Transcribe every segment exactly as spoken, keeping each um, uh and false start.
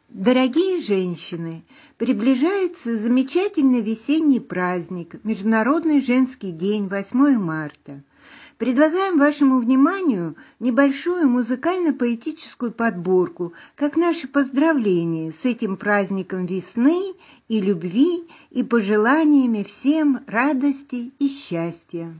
Дорогие женщины, приближается замечательный весенний праздник, Международный женский день, восьмое марта. Предлагаем вашему вниманию небольшую музыкально-поэтическую подборку, как наше поздравление с этим праздником весны и любви и пожеланиями всем радости и счастья.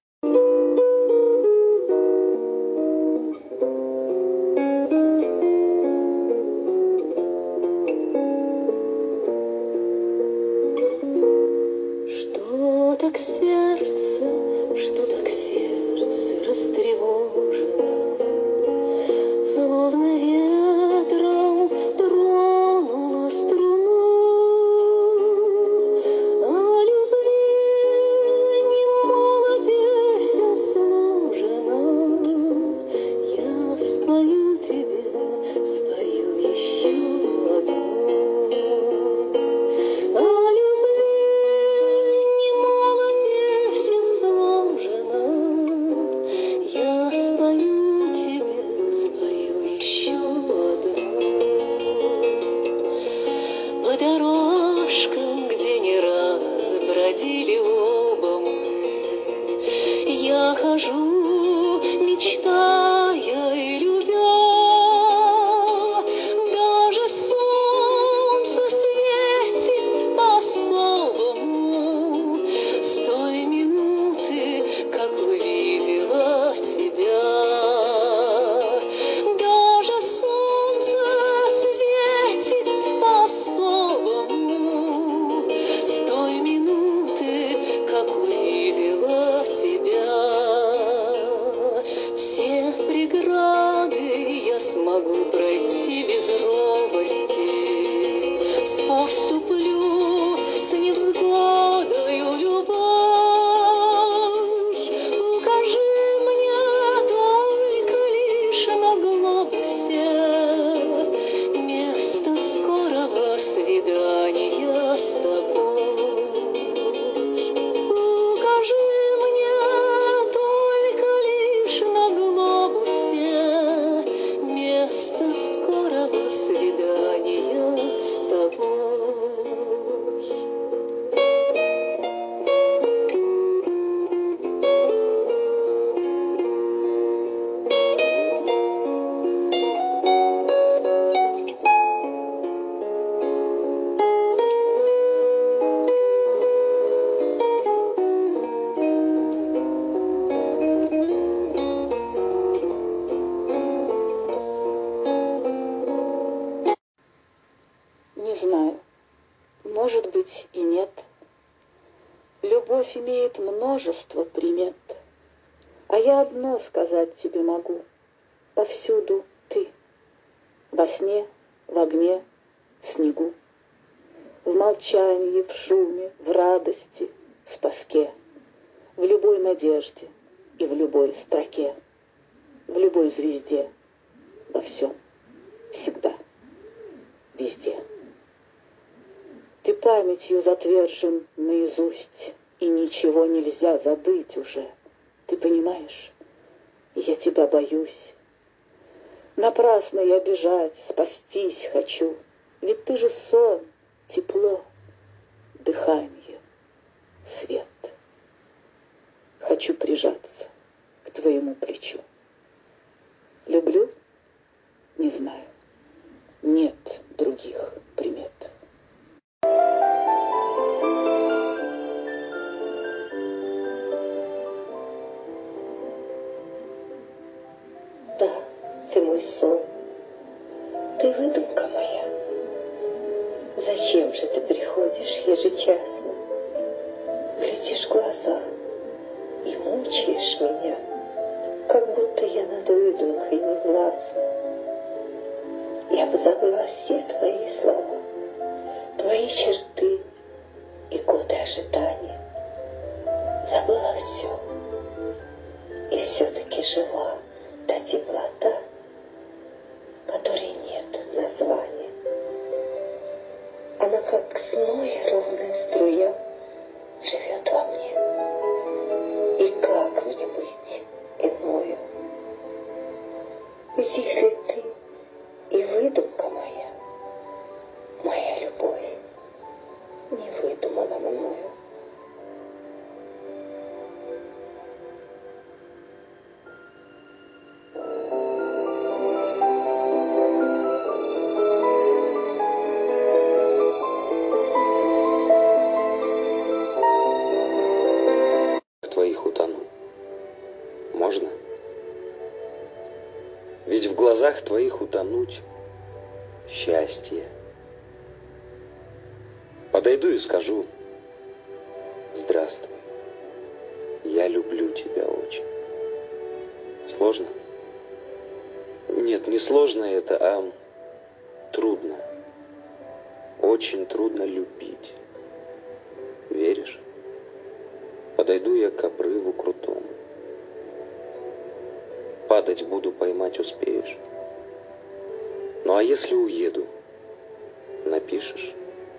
Может быть и нет. Любовь имеет множество примет, а я одно сказать тебе могу: повсюду ты, во сне, в огне, в снегу, в молчании, в шуме, в радости, в тоске, в любой надежде и в любой строке, в любой звезде, во всем, всегда, везде. Ты памятью затвержен наизусть, и ничего нельзя забыть уже. Ты понимаешь? Я тебя боюсь. Напрасно я бежать, спастись хочу, ведь ты же сон, тепло, дыхание, свет. Хочу прижаться к твоему плечу. Люблю? Не знаю. Нет других примет. Да, ты мой сон, ты выдумка моя. Зачем же ты приходишь ежечасно, глядишь в глаза и мучаешь меня, как будто я над выдумкой не властна. Я бы забыла все твои слова, твои черты и годы ожидания. Забыла все, и все-таки жива та теплота, которой нет названия. Она, как зной, ровная струя, живет во мне. И как мне быть иною? Ведь если ты и выдумка моя, глазах твоих утонуть счастье. Подойду и скажу: здравствуй, я люблю тебя очень. Сложно? Нет, не сложно это, а трудно. Очень трудно любить. Веришь? Подойду я к обрыву крутому. Падать буду, поймать успеешь. Ну а если уеду, напишешь?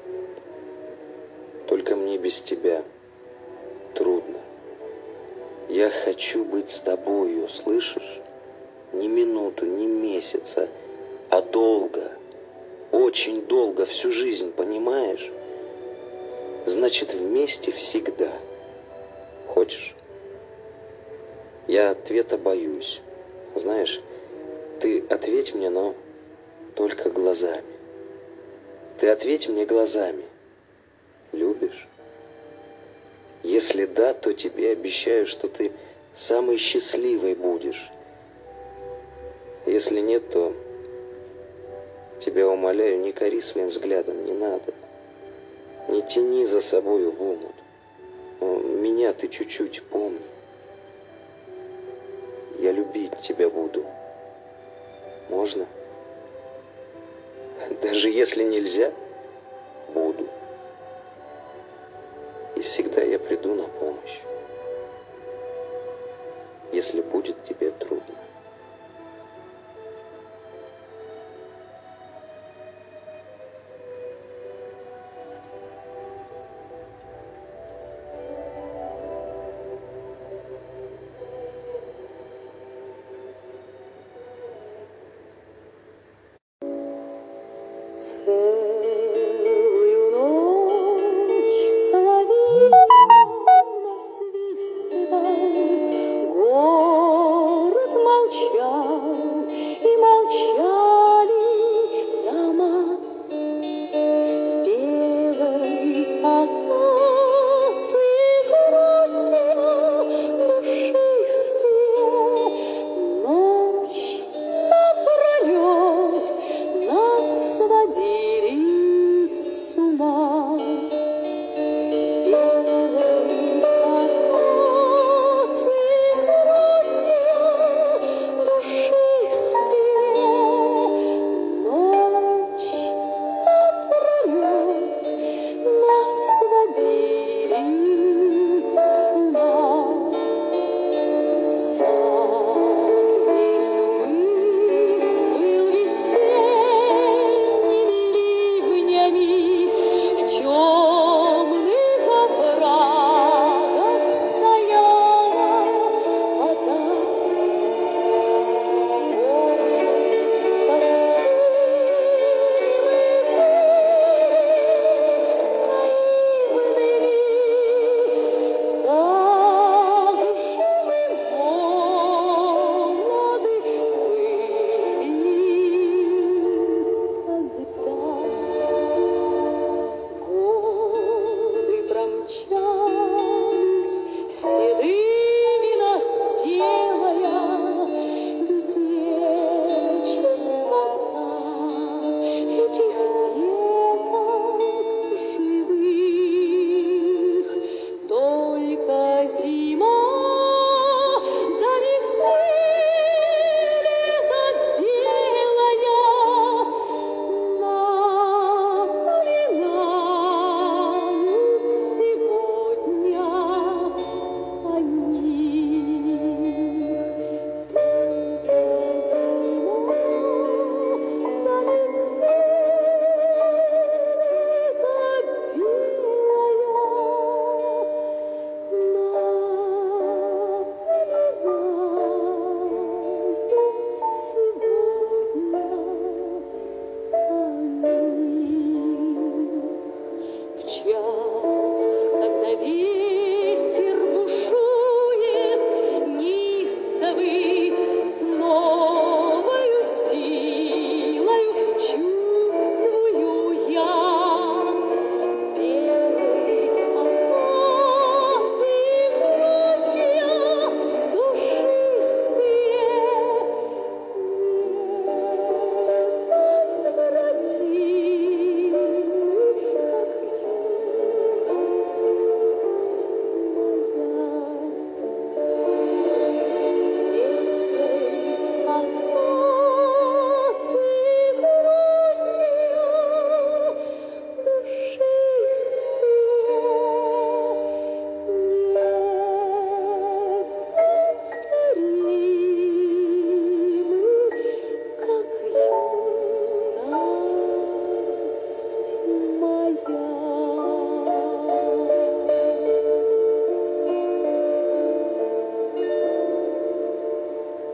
Только мне без тебя трудно. Я хочу быть с тобою, слышишь? Ни минуту, ни месяца, а долго, очень долго, всю жизнь, понимаешь? Значит, вместе всегда. Хочешь? Я ответа боюсь. Знаешь, ты ответь мне, но только глазами. Ты ответь мне глазами. Любишь? Если да, то тебе обещаю, что ты самой счастливой будешь. Если нет, то тебя умоляю, не кори своим взглядом, не надо. Не тяни за собою в омут. Меня ты чуть-чуть помни. Я любить тебя буду. Можно? Даже если нельзя, буду. И всегда я приду на помощь, если будет тебе трудно.